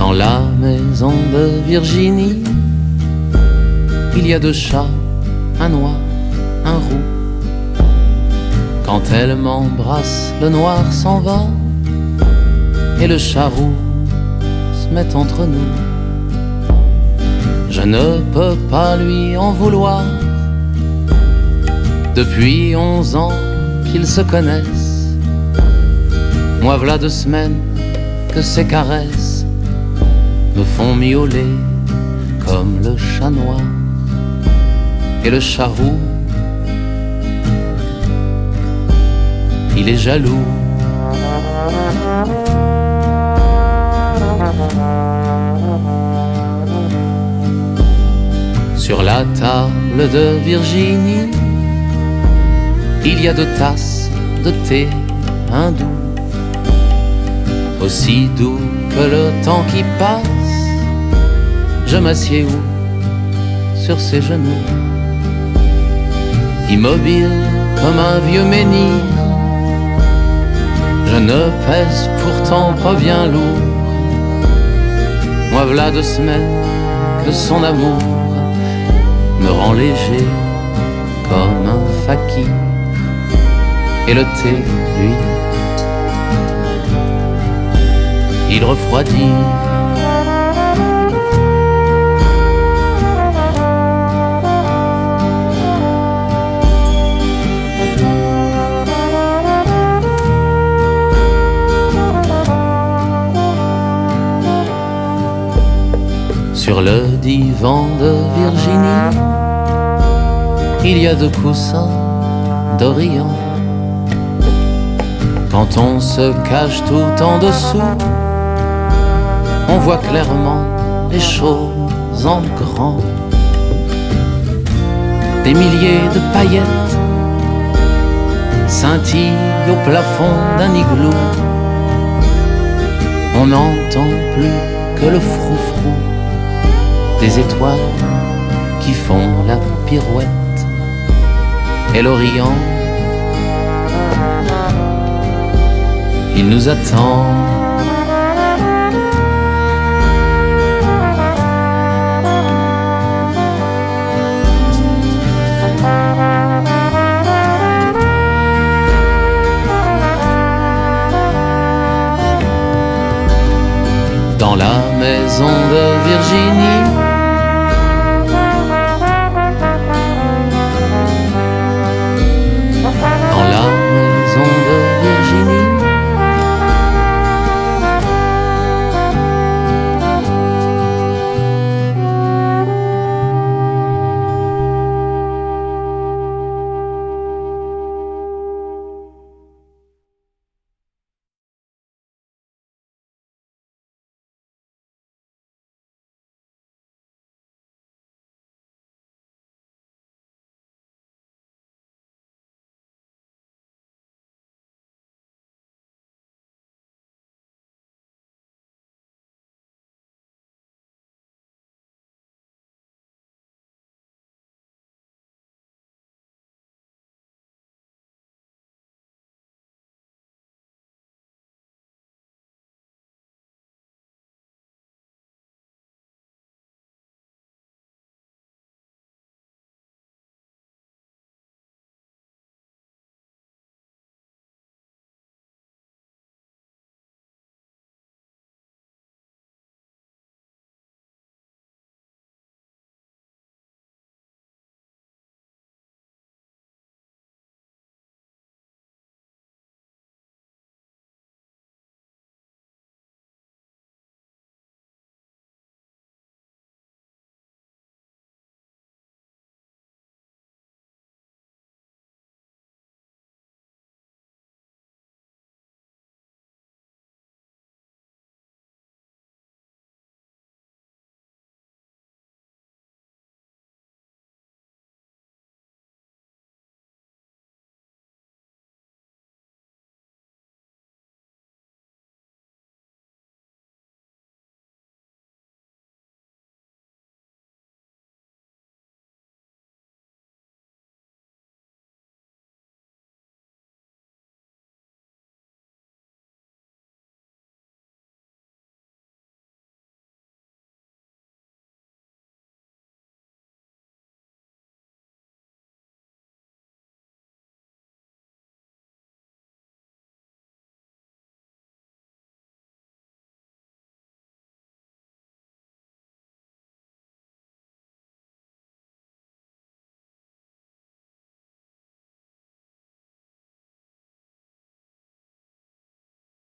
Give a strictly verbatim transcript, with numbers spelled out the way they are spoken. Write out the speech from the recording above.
Dans la maison de Virginie, il y a deux chats, un noir, un roux. Quand elle m'embrasse, le noir s'en va et le chat roux se met entre nous. Je ne peux pas lui en vouloir. Depuis onze ans qu'ils se connaissent, moi v'là deux semaines que ces caresses me font miauler comme le chat noir et le chat roux. Il est jaloux. Sur la table de Virginie, il y a deux tasses de thé hindou, aussi doux que le temps qui passe. Je m'assieds où? Sur ses genoux, immobile comme un vieux menhir. Je ne pèse pourtant pas bien lourd. Moi v'là deux semaines que son amour me rend léger comme un fakir. Et le thé, lui, il refroidit. Sur le divan de Virginie, il y a deux coussins d'Orient. Quand on se cache tout en dessous, on voit clairement les choses en grand. Des milliers de paillettes scintillent au plafond d'un igloo. On n'entend plus que le froufrou des étoiles qui font la pirouette. Et l'Orient, il nous attend. Dans la maison de Virginie,